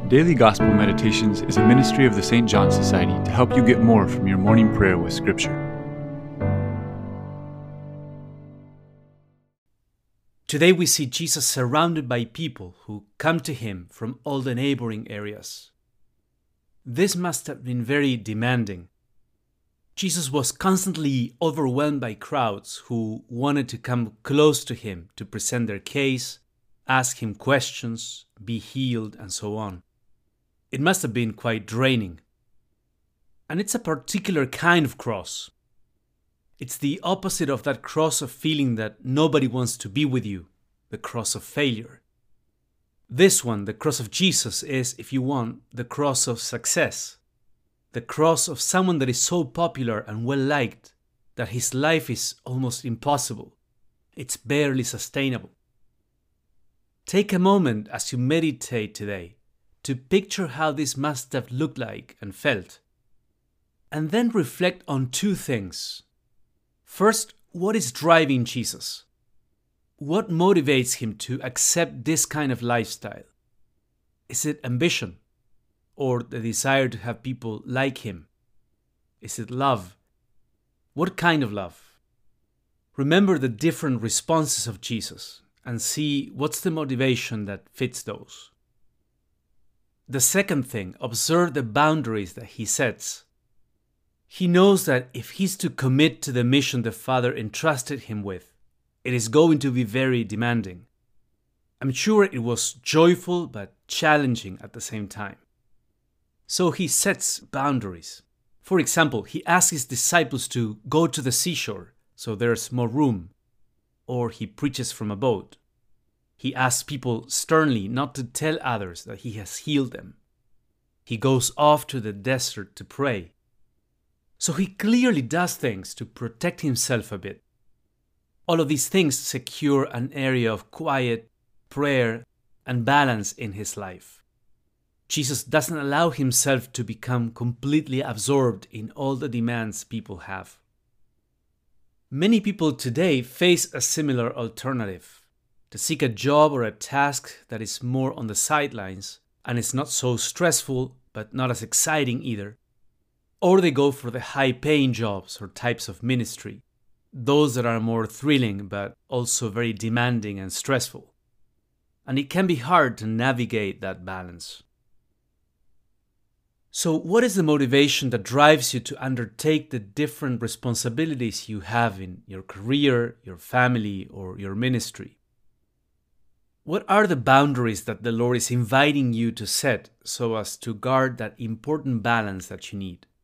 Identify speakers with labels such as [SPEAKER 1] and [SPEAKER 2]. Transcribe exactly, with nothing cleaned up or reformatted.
[SPEAKER 1] Daily Gospel Meditations is a ministry of the Saint John Society to help you get more from your morning prayer with Scripture.
[SPEAKER 2] Today we see Jesus surrounded by people who come to him from all the neighboring areas. This must have been very demanding. Jesus was constantly overwhelmed by crowds who wanted to come close to him to present their case, ask him questions, be healed, and so on. It must have been quite draining. And it's a particular kind of cross. It's the opposite of that cross of feeling that nobody wants to be with you, the cross of failure. This one, the cross of Jesus, is, if you want, the cross of success. The cross of someone that is so popular and well-liked that his life is almost impossible. It's barely sustainable. Take a moment as you meditate today to picture how this must have looked like and felt. And then reflect on two things. First, what is driving Jesus? What motivates him to accept this kind of lifestyle? Is it ambition? Or the desire to have people like him? Is it love? What kind of love? Remember the different responses of Jesus and see what's the motivation that fits those. The second thing, observe the boundaries that he sets. He knows that if he's to commit to the mission the Father entrusted him with, it is going to be very demanding. I'm sure it was joyful but challenging at the same time. So he sets boundaries. For example, he asks his disciples to go to the seashore so there's more room, or he preaches from a boat. He asks people sternly not to tell others that he has healed them. He goes off to the desert to pray. So he clearly does things to protect himself a bit. All of these things secure an area of quiet, prayer, and balance in his life. Jesus doesn't allow himself to become completely absorbed in all the demands people have. Many people today face a similar alternative. To seek a job or a task that is more on the sidelines and is not so stressful but not as exciting either. Or they go for the high-paying jobs or types of ministry, those that are more thrilling but also very demanding and stressful. And it can be hard to navigate that balance. So what is the motivation that drives you to undertake the different responsibilities you have in your career, your family, or your ministry? What are the boundaries that the Lord is inviting you to set so as to guard that important balance that you need?